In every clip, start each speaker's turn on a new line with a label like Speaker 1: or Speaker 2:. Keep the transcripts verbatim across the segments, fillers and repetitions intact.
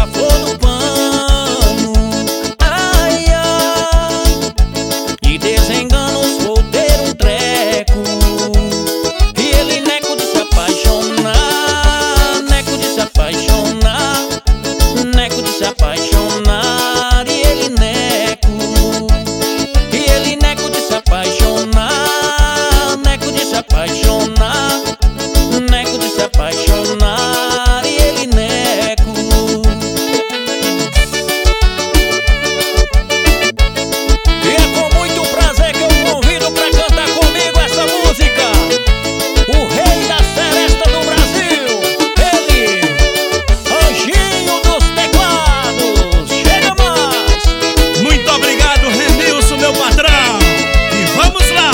Speaker 1: a flor do pano. Ai, ai, e desengana os solteiros um treco. E ele neco de se apaixonar, neco de se apaixonar, neco de se apaixonar. E ele neco, e ele neco de se apaixonar, neco de se apaixonar, neco de se apaixonar. E ele neco. E é com muito prazer que eu convido pra cantar comigo essa música, o rei da seresta do Brasil, ele, Anjinho dos Teclados. Chega mais!
Speaker 2: Muito obrigado, Renilson, meu patrão. E vamos lá.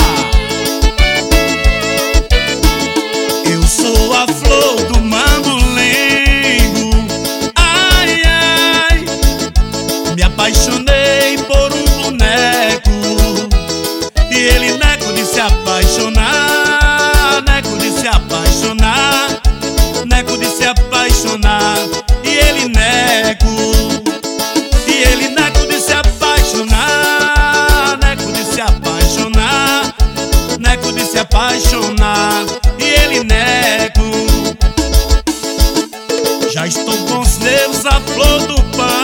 Speaker 2: Eu sou a flor do mamulengo. Ai, ai, me apaixonei por um boneco. E ele neco de se apaixonar, neco de se apaixonar, neco de se apaixonar. E ele neco, e ele neco de se apaixonar, neco de se apaixonar, neco de se apaixonar. E ele neco. Já estou com os nervos à flor do pano.